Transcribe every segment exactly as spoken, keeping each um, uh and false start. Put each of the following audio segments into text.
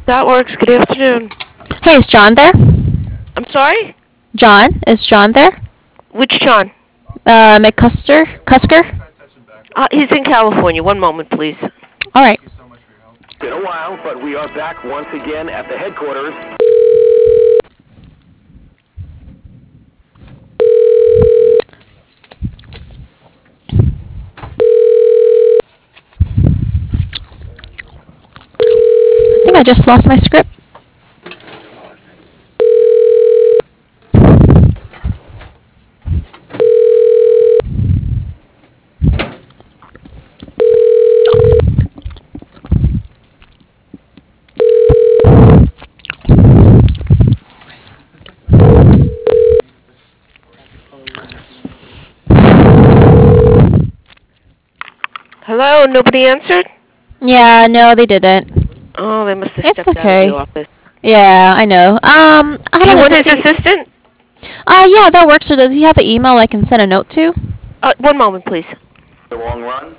That works. Good afternoon. Hey, is John there? I'm sorry? John? Is John there? Which John? Uh, McCusker? Cusker? Uh, he's in California. One moment, please. Alright. It's been a while, but we are back once again at the headquarters. I think I just lost my script. Hello? Nobody answered? Yeah, no, they didn't. Oh, they must have It's stepped okay. out of the office. Yeah, I know. Um, I Do don't you know. want Does his he... assistant? Uh, yeah, that works. Or does he have an email I can send a note to? Uh, one moment, please. The long run.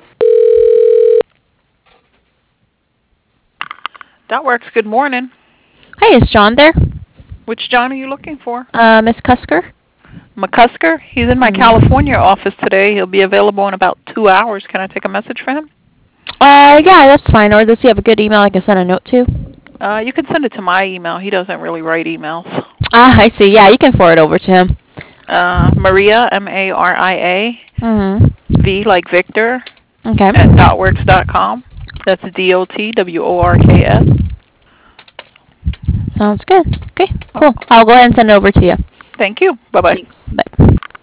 That works. Good morning. Hey, is John there? Which John are you looking for? Uh, Miss Cusker? McCusker? He's in my Mm. California office today. He'll be available in about two hours. Can I take a message for him? Uh, yeah, that's fine. Or does he have a good email I can send a note to? Uh, you can send it to my email. He doesn't really write emails. Ah, I see. Yeah, you can forward over to him. Uh, Maria, M A R I A, Mm-hmm. V like Victor, Okay. at dotworks dot com. That's D O T W O R K S. Sounds good. Okay, cool. I'll go ahead and send it over to you. Thank you. Bye-bye. Thanks. Bye.